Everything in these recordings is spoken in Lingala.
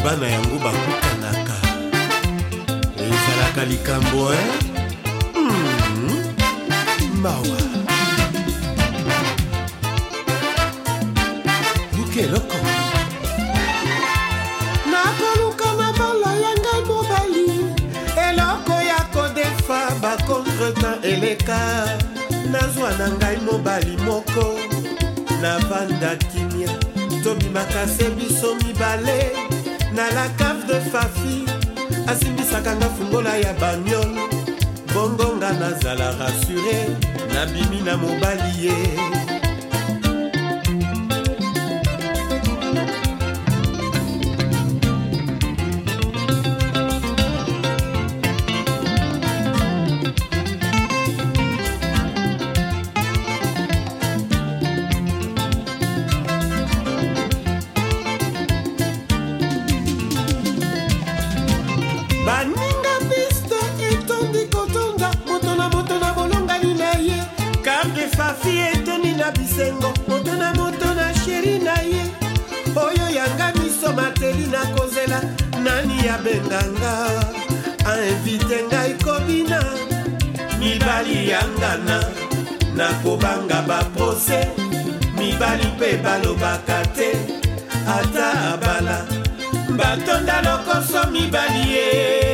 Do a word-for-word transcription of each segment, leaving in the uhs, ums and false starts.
bana yango bakutanaka ezalaka likambo e mawa bukeloko nakoluka na bala ya ngai mobali eloko ya kodefa bacontretemps eleka nazwa na ngai mobali moko na banda kimia tobimaka se biso mibale na la cave de fafi asimbisaka nga fungola ya bamiol bongo nga nazala rassure nabimi na mobali ye baninga piste etondi kotonda moto na moto na bolongani na ye cave de fafi etondi na bisengo moto na moto na sheri na ye oyo yanga miso mateli na kozela nani ya benganga ainvite ngai kobina mibali yangana nakobanga baprose mibali mpe balobaka te ata abala batonda lokoso mibali ye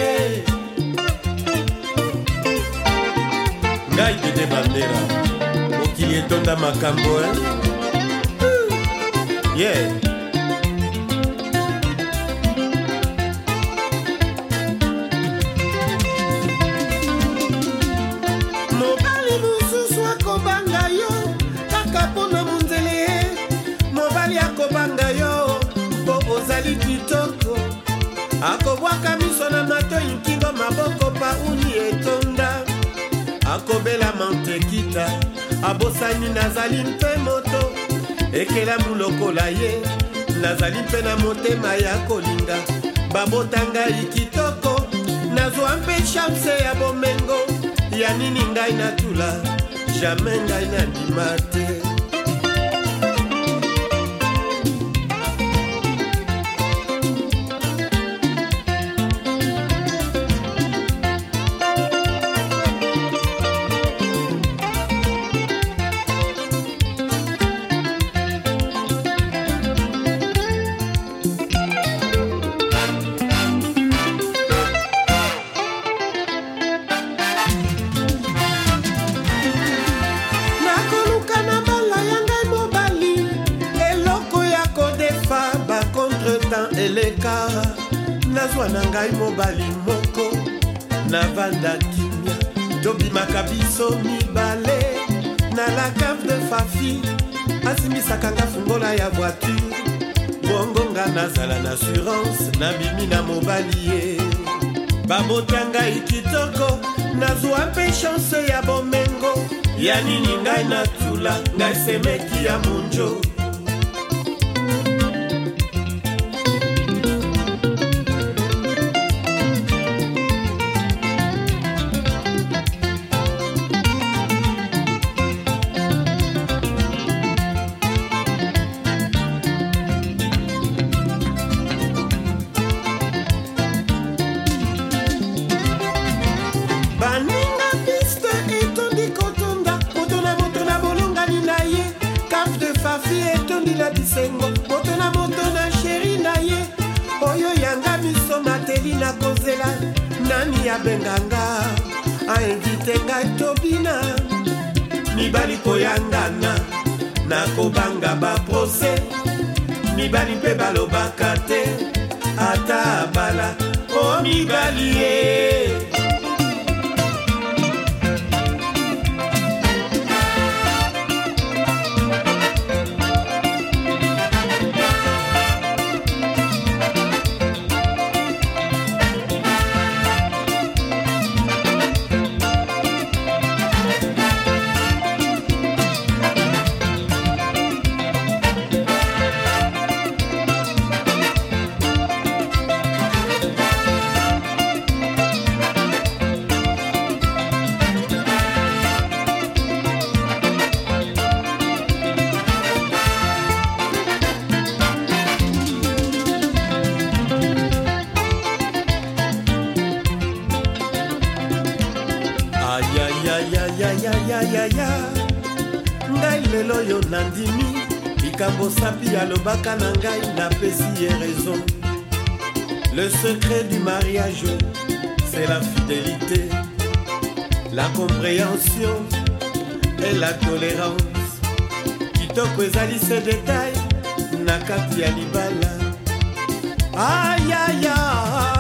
ngai dede bandera mokili etonda makambo e ye mobali mosusu akobanga yo kaka mpona monzele mobali akobanga yo mpo ozali kitoko akobwaka miso na matoi nkingo maboko pauni etonda akobela mantekita abosani nazali mpe moto ekelamu lokola ye nazali mpe na motema ya kolinga babota ngai kitoko nazwa mpe chance ya bomengo ya nini ngai natula jamai ngai nandima te eleka nazwa na ngai mobali moko na banda kimia tobimaka biso mibale na la cave de fafi asimisaka nga fungola ya voiture bongo nga nazala na assurance nabimi na mobali ye babota ngai kitoko nazwa mpe chance ya bomengo ya nini ngai natula ngai semeki ya monjo baninga piste etondi kotonda moto na moto na bolongani na ye cave de fafi etondi na bisengo moto na moto na sheri na ye oyo yanga miso mateli na kozela nani ya benganga ainvite ngai tobina mibali koyangana nakobanga baprose mibali mpe balobaka te ata bala o mibali ye ayayayayaya ngai lelo yo nandimi likambo sapi alobaka na ngai napesi ye raison. Le secret du mariage c'est la fidélité, la compréhension et la tolérance. Kitoko ezali se détail na kati ya libala. Ayaya